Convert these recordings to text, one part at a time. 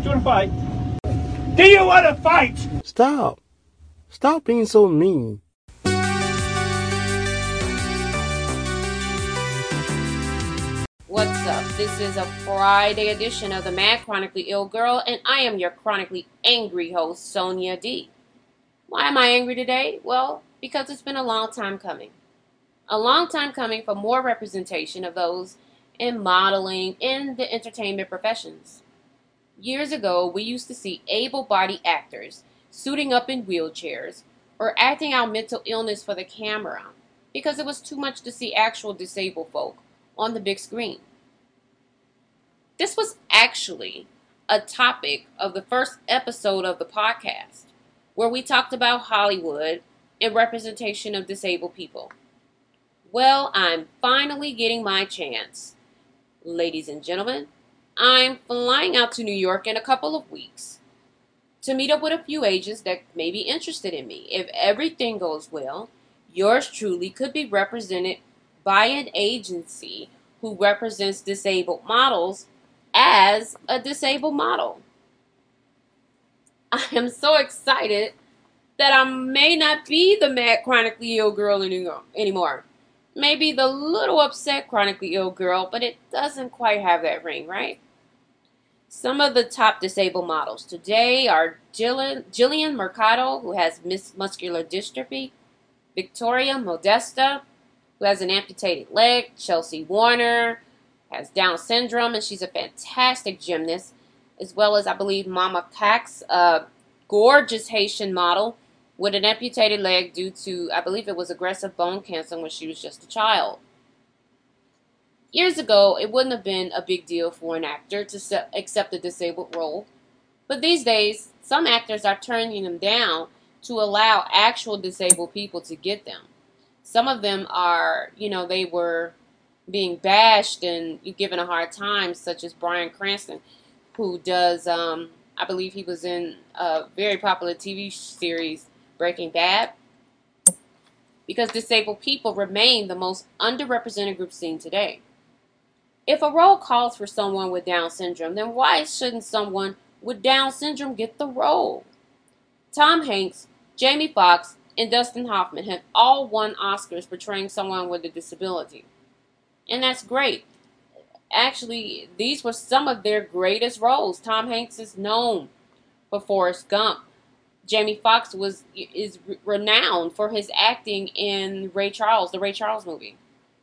you want to fight? Do you want to fight? Stop. Stop being so mean. What's up? This is a Friday edition of the Mad Chronically Ill Girl, and I am your chronically angry host, Sonia D. Why am I angry today? Well, because it's been a long time coming. A long time coming for more representation of those in modeling in the entertainment professions. Years ago, we used to see able-bodied actors suiting up in wheelchairs or acting out mental illness for the camera because it was too much to see actual disabled folk on the big screen. This was actually a topic of the first episode of the podcast, where we talked about Hollywood and representation of disabled people. Well, I'm finally getting my chance. Ladies and gentlemen, I'm flying out to New York in a couple of weeks to meet up with a few agents that may be interested in me. If everything goes well, yours truly could be represented by an agency who represents disabled models as a disabled model. I am so excited that I may not be the mad chronically ill girl anymore. Maybe the little upset chronically ill girl, but it doesn't quite have that ring, right? Some of the top disabled models today are Jillian Mercado, who has muscular dystrophy, Victoria Modesta, who has an amputated leg, Chelsea Warner has Down syndrome, and she's a fantastic gymnast, as well as, I believe, Mama Pax, a gorgeous Haitian model with an amputated leg due to, I believe it was aggressive bone cancer when she was just a child. Years ago, it wouldn't have been a big deal for an actor to accept a disabled role, but these days, some actors are turning them down to allow actual disabled people to get them. Some of them are, they were being bashed and given a hard time, such as Bryan Cranston, who does, I believe he was in a very popular TV series, Breaking Bad, because disabled people remain the most underrepresented group seen today. If a role calls for someone with Down syndrome, then why shouldn't someone with Down syndrome get the role? Tom Hanks, Jamie Foxx, and Dustin Hoffman have all won Oscars portraying someone with a disability. And that's great. Actually, these were some of their greatest roles. Tom Hanks is known for Forrest Gump. Jamie Foxx is renowned for his acting in the Ray Charles movie.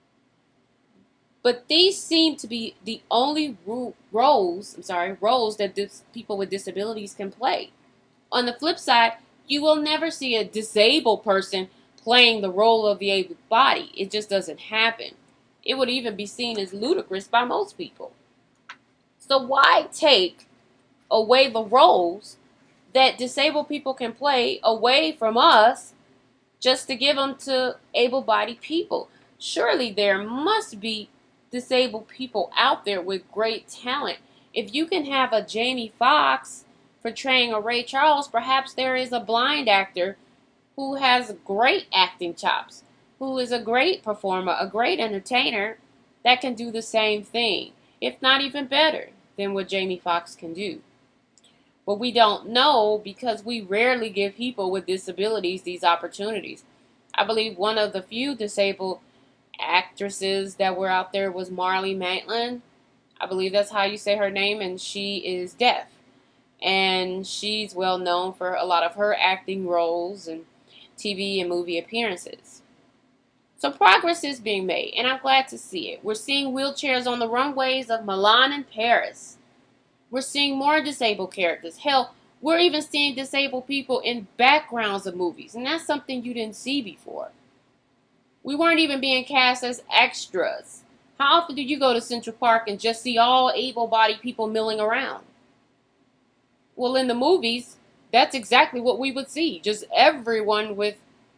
But these seem to be the only roles that people with disabilities can play. On the flip side, you will never see a disabled person playing the role of the able body. It just doesn't happen. It would even be seen as ludicrous by most people. So why take away the roles that disabled people can play away from us just to give them to able-bodied people? Surely there must be disabled people out there with great talent. If you can have a Jamie Foxx portraying a Ray Charles, perhaps there is a blind actor who has great acting chops, who is a great performer, a great entertainer, that can do the same thing, if not even better than what Jamie Foxx can do. But we don't know because we rarely give people with disabilities these opportunities. I believe one of the few disabled actresses that were out there was Marlee Matlin. I believe that's how you say her name, and she is deaf. And she's well known for a lot of her acting roles and TV and movie appearances. So progress is being made, and I'm glad to see it. We're seeing wheelchairs on the runways of Milan and Paris. We're seeing more disabled characters. Hell, we're even seeing disabled people in backgrounds of movies, and that's something you didn't see before. We weren't even being cast as extras. How often do you go to Central Park and just see all able-bodied people milling around? Well, in the movies, that's exactly what we would see. Just everyone with,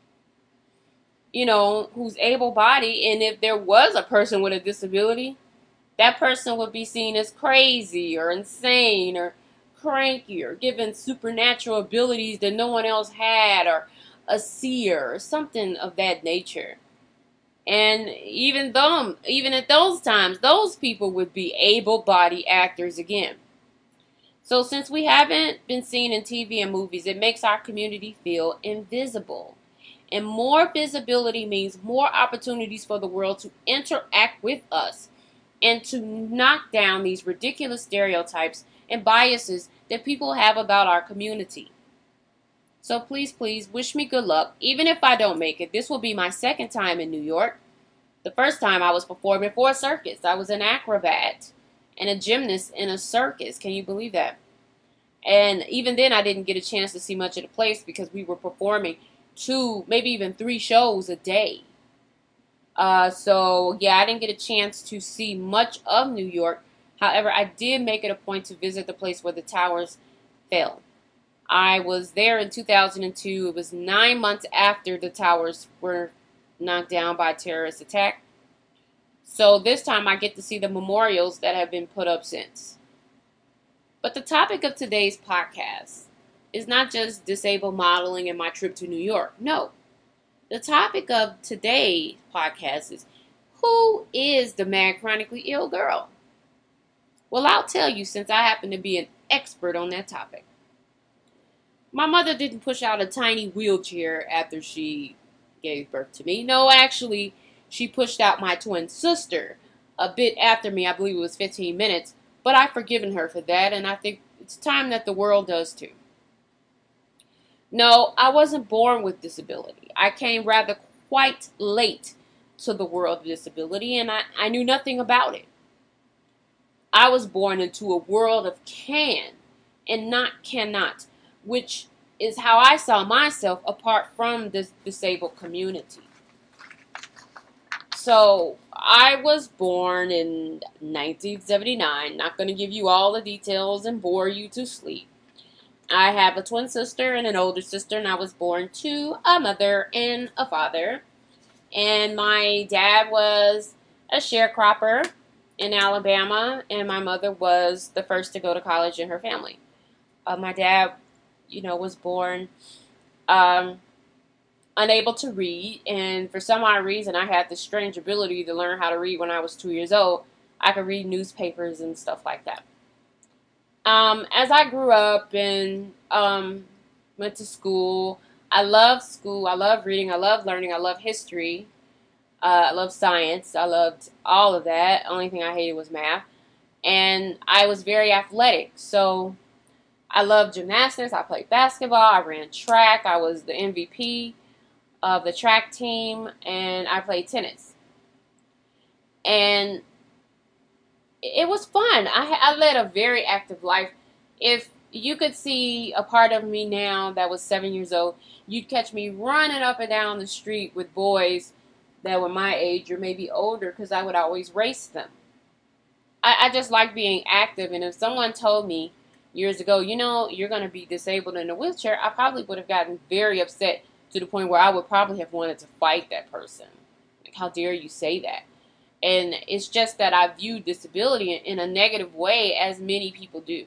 who's able-bodied. And if there was a person with a disability, that person would be seen as crazy or insane or cranky or given supernatural abilities that no one else had, or a seer or something of that nature. And even at those times, those people would be able-bodied actors again. So since we haven't been seen in TV and movies, it makes our community feel invisible. And more visibility means more opportunities for the world to interact with us and to knock down these ridiculous stereotypes and biases that people have about our community. So please, please wish me good luck. Even if I don't make it, this will be my second time in New York. The first time I was performing for a circus. I was an acrobat and a gymnast in a circus. Can you believe that? And even then, I didn't get a chance to see much of the place because we were performing 2, maybe even 3 shows a day. So yeah, I didn't get a chance to see much of New York. However, I did make it a point to visit the place where the towers fell. I was there in 2002. It was 9 months after the towers were knocked down by a terrorist attack. So this time I get to see the memorials that have been put up since. But the topic of today's podcast is not just disabled modeling and my trip to New York. No. The topic of today's podcast is, who is the mad chronically ill girl? Well, I'll tell you, since I happen to be an expert on that topic. My mother didn't push out a tiny wheelchair after she gave birth to me. No, actually, she pushed out my twin sister a bit after me. I believe it was 15 minutes. But I've forgiven her for that, and I think it's time that the world does too. No, I wasn't born with disability. I came rather quite late to the world of disability, and I knew nothing about it. I was born into a world of can and not cannot, which is how I saw myself apart from this disabled community. So I was born in 1979. Not going to give you all the details and bore you to sleep. I have a twin sister and an older sister, and I was born to a mother and a father. And my dad was a sharecropper in Alabama, and my mother was the first to go to college in her family. My dad, was born unable to read, and for some odd reason, I had this strange ability to learn how to read when I was 2 years old. I could read newspapers and stuff like that. As I grew up and went to school, I loved school. I loved reading. I loved learning. I loved history. I loved science. I loved all of that. Only thing I hated was math. And I was very athletic. So I loved gymnastics. I played basketball. I ran track. I was the MVP of the track team. And I played tennis. And it was fun. I led a very active life. If you could see a part of me now that was 7 years old, you'd catch me running up and down the street with boys that were my age or maybe older, because I would always race them. I just like being active, and if someone told me years ago, you're going to be disabled in a wheelchair, I probably would have gotten very upset to the point where I would probably have wanted to fight that person. Like, how dare you say that? And it's just that I view disability in a negative way, as many people do.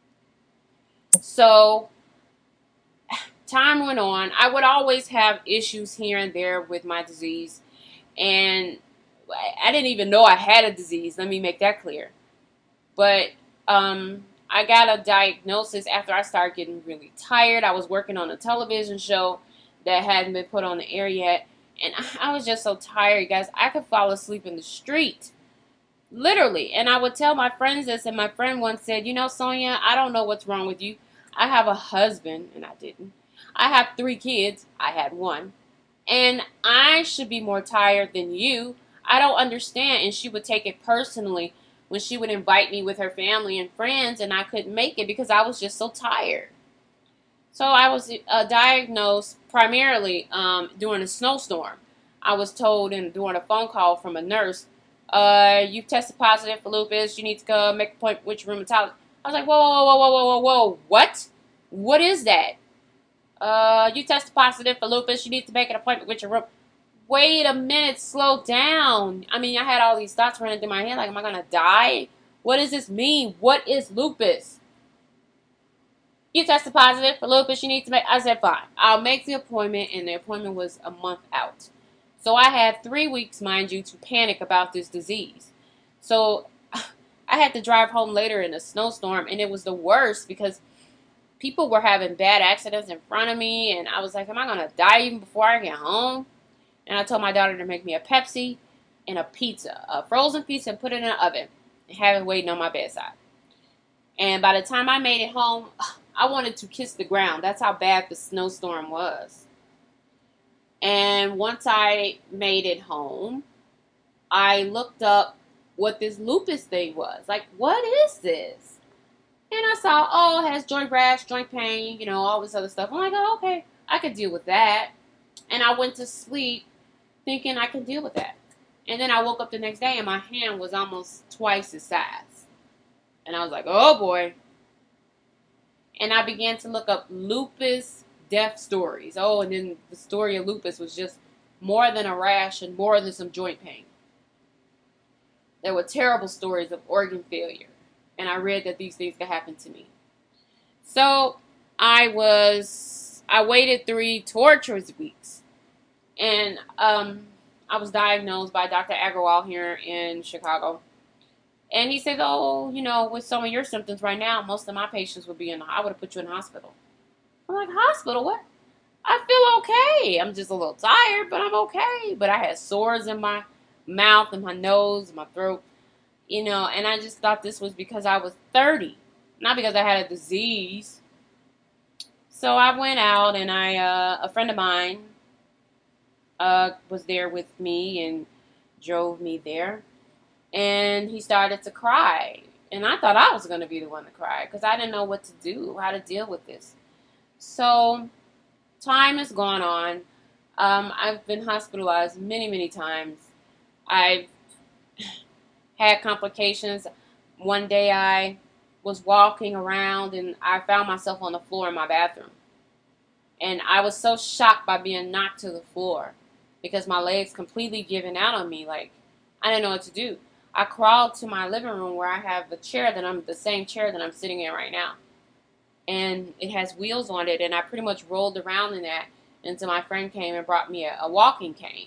So time went on. I would always have issues here and there with my disease. And I didn't even know I had a disease. Let me make that clear. But I got a diagnosis after I started getting really tired. I was working on a television show that hadn't been put on the air yet. And I was just so tired, guys. I could fall asleep in the street. Literally. And I would tell my friends this, and my friend once said, Sonia, I don't know what's wrong with you. I have a husband, and I didn't. I have 3 kids. I had 1. And I should be more tired than you. I don't understand. And she would take it personally when she would invite me with her family and friends, and I couldn't make it because I was just so tired. So I was diagnosed primarily during a snowstorm. I was told during a phone call from a nurse, you've tested positive for lupus. You need to go make an appointment with your rheumatologist. I was like, whoa, what? What is that? You tested positive for lupus. You need to make an appointment with your rheumatologist. Wait a minute, slow down. I mean, I had all these thoughts running through my head, like, am I going to die? What does this mean? What is lupus? You tested positive for lupus. You need to make... I said, fine. I'll make the appointment, and the appointment was a month out. So I had 3 weeks, mind you, to panic about this disease. So I had to drive home later in a snowstorm, and it was the worst because people were having bad accidents in front of me, and I was like, am I going to die even before I get home? And I told my daughter to make me a Pepsi and a pizza, a frozen pizza, and put it in the oven and have it waiting on my bedside. And by the time I made it home, I wanted to kiss the ground. That's how bad the snowstorm was. And once I made it home, I looked up what this lupus thing was. Like, what is this? And I saw, oh, it has joint rash, joint pain, you know, all this other stuff. I'm like, oh, okay, I could deal with that. And I went to sleep thinking I could deal with that. And then I woke up the next day and my hand was almost twice the size. And I was like, oh boy. And I began to look up lupus death stories. Oh, and then the story of lupus was just more than a rash and more than some joint pain. There were terrible stories of organ failure. And I read that these things could happen to me. So I waited 3 torturous weeks. And I was diagnosed by Dr. Agrawal here in Chicago. And he said, oh, you know, with some of your symptoms right now, most of my patients would be I would have put you in the hospital. I'm like, hospital? What? I feel okay. I'm just a little tired, but I'm okay. But I had sores in my mouth and my nose and my throat, you know, and I just thought this was because I was 30, not because I had a disease. So I went out and a friend of mine was there with me and drove me there. And he started to cry. And I thought I was going to be the one to cry because I didn't know what to do, how to deal with this. So time has gone on. I've been hospitalized many, many times. I've had complications. One day I was walking around and I found myself on the floor in my bathroom. And I was so shocked by being knocked to the floor because my legs completely given out on me. Like, I didn't know what to do. I crawled to my living room where I have the same chair that I'm sitting in right now. And it has wheels on it, and I pretty much rolled around in that until my friend came and brought me a walking cane.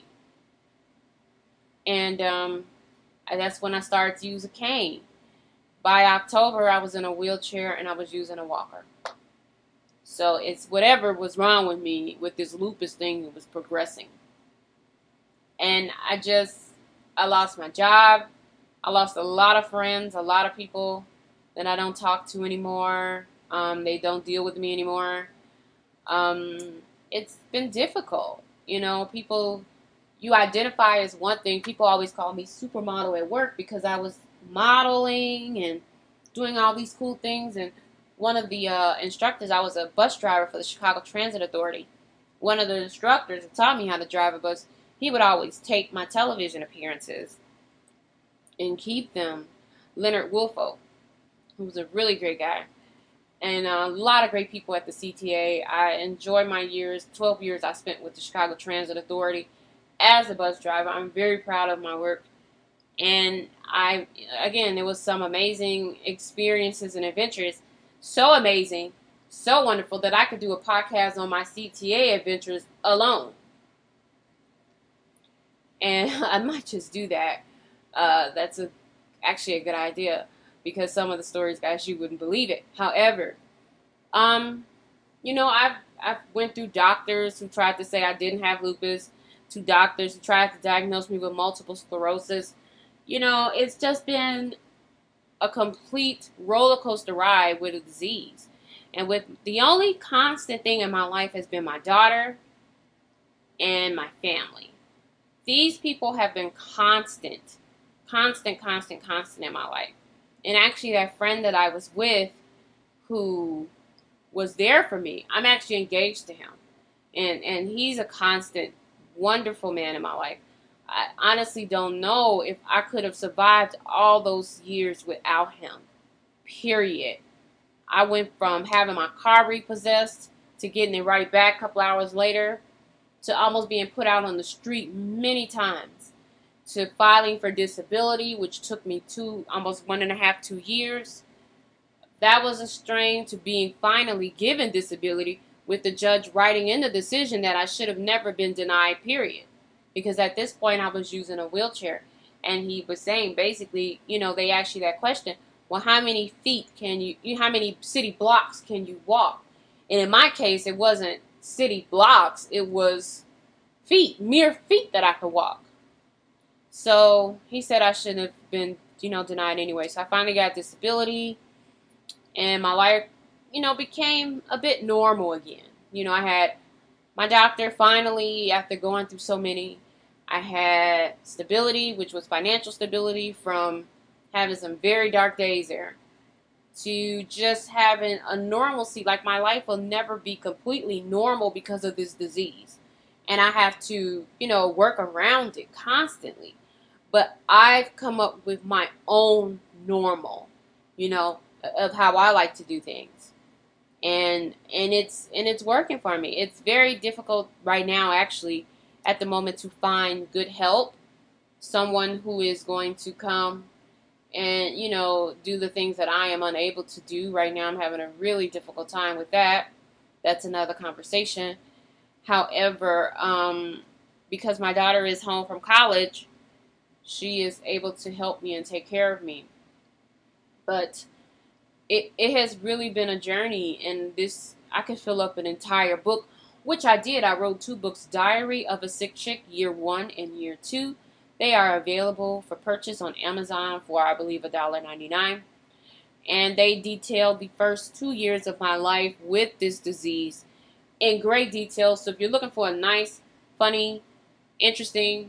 And that's when I started to use a cane. By October, I was in a wheelchair and I was using a walker. So it's whatever was wrong with me with this lupus thing that was progressing. And I lost my job. I lost a lot of friends, a lot of people that I don't talk to anymore. They don't deal with me anymore. It's been difficult. You know, people, you identify as one thing. People always call me supermodel at work because I was modeling and doing all these cool things. And one of the instructors, I was a bus driver for the Chicago Transit Authority. One of the instructors who taught me how to drive a bus, he would always take my television appearances and keep them. Leonard Wolfo, who was a really great guy. And a lot of great people at the CTA. I enjoyed my 12 years I spent with the Chicago Transit Authority as a bus driver. I'm very proud of my work. And there was some amazing experiences and adventures. So amazing, so wonderful that I could do a podcast on my CTA adventures alone. And I might just do that. That's actually a good idea because some of the stories, guys, you wouldn't believe it. However, you know, I've went through doctors who tried to say I didn't have lupus, to doctors who tried to diagnose me with multiple sclerosis. You know, it's just been a complete roller coaster ride with a disease. And with the only constant thing in my life has been my daughter and my family. These people have been constant in my life. And actually that friend that I was with who was there for me, I'm actually engaged to him. And he's a constant, wonderful man in my life. I honestly don't know if I could have survived all those years without him. Period. I went from having my car repossessed to getting it right back a couple hours later to almost being put out on the street many times, to filing for disability, which took me almost 1.5, 2 years. That was a strain, to being finally given disability with the judge writing in the decision that I should have never been denied, period. Because at this point I was using a wheelchair. And he was saying basically, they ask you that question. Well, how many feet how many city blocks can you walk? And in my case, it wasn't city blocks. It was mere feet that I could walk. So he said I shouldn't have been, denied anyway. So I finally got disability, and my life, became a bit normal again. I had my doctor finally, after going through so many. I had stability, which was financial stability from having some very dark days there, to just having a normalcy. Like, my life will never be completely normal because of this disease. And I have to, work around it constantly. But I've come up with my own normal, of how I like to do things. And it's working for me. It's very difficult right now, actually, at the moment, to find good help. Someone who is going to come and, do the things that I am unable to do right now. I'm having a really difficult time with that. That's another conversation. However, because my daughter is home from college, she is able to help me and take care of me. But it has really been a journey, and I could fill up an entire book, which I did. I wrote 2 books, Diary of a Sick Chick, Year 1 and Year 2. They are available for purchase on Amazon for, I believe, $1.99. And they detail the first 2 years of my life with this disease in great detail. So if you're looking for a nice, funny, interesting,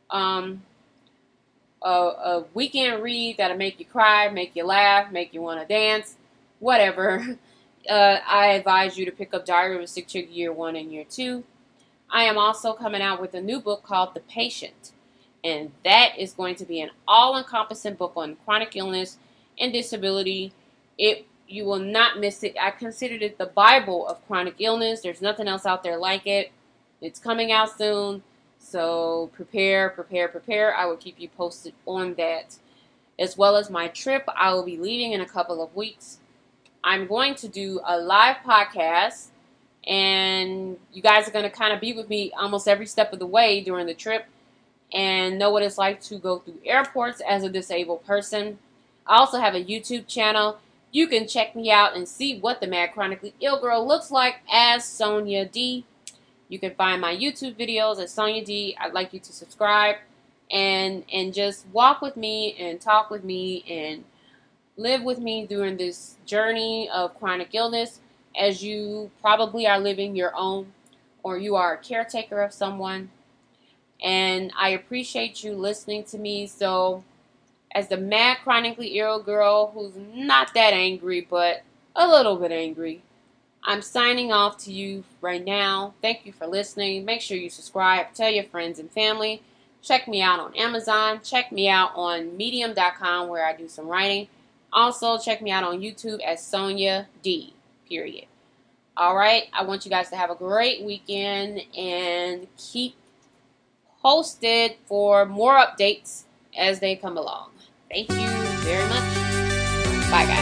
a weekend read that'll make you cry, make you laugh, make you want to dance, whatever, I advise you to pick up Diary of a Sick Chick, Year 1 and Year 2. I am also coming out with a new book called The Patient, and that is going to be an all-encompassing book on chronic illness and disability. You will not miss it. I considered it the Bible of chronic illness. There's nothing else out there like it. It's coming out soon. So prepare. I will keep you posted on that. As well as my trip, I will be leaving in a couple of weeks. I'm going to do a live podcast, and you guys are going to kind of be with me almost every step of the way during the trip and know what it's like to go through airports as a disabled person. I also have a YouTube channel. You can check me out and see what the Mad Chronically Ill Girl looks like as Sonya D. You can find my YouTube videos at Sonya D. I'd like you to subscribe and just walk with me and talk with me and live with me during this journey of chronic illness, as you probably are living your own, or you are a caretaker of someone. And I appreciate you listening to me. So, as the Mad Chronically Ill Girl, who's not that angry, but a little bit angry, I'm signing off to you right now. Thank you for listening. Make sure you subscribe. Tell your friends and family. Check me out on Amazon. Check me out on Medium.com, where I do some writing. Also, check me out on YouTube as Sonya D. Period. All right. I want you guys to have a great weekend and keep posted for more updates as they come along. Thank you very much. Bye, guys.